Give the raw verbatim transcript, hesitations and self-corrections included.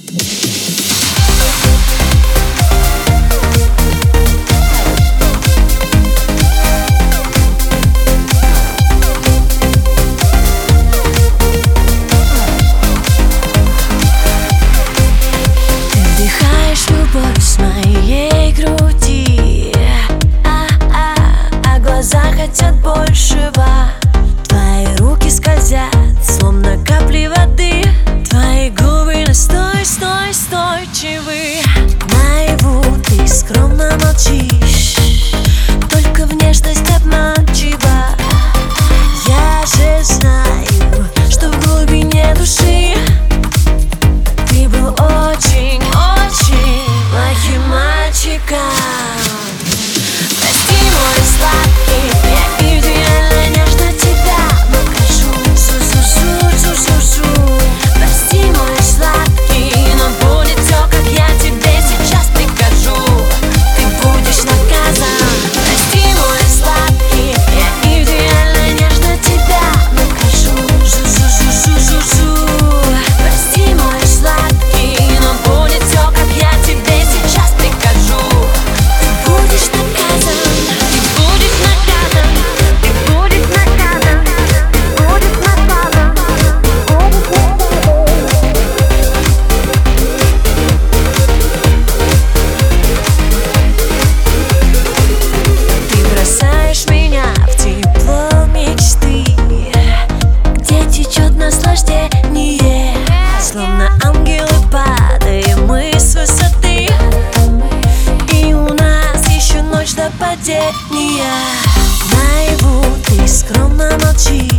С моей груди, а-а, а глаза хотят большего. Твои руки скользят, словно капли воды. Твои губы настойчивы. Наяву ты скромно молчишь, только внешность обманчива. Я же знаю, что в глубине души ты был очень, очень плохим мальчиком. Прости, мой сладкий, я идеально нежно тебя покажу. Жу-жу-жу-жу-жу-жу. Прости, мой сладкий, но будет все, как я тебе сейчас прикажу. Ты будешь наказан. Прости, мой сладкий, я идеально нежно тебя покажу. Жу-жу-жу-жу-жу-жу. Прости, мой сладкий, но будет все, как я тебе сейчас прикажу. Ты будешь наказан. Ты будешь наказан. Ты будешь наказан. Ты будешь наказан. Ты бросаешь меня в тепло мечты, где течет наслаждение. Словно ангелы падаем мы с высоты, и у нас еще ночь до падения. Наяву ты скромно молчишь,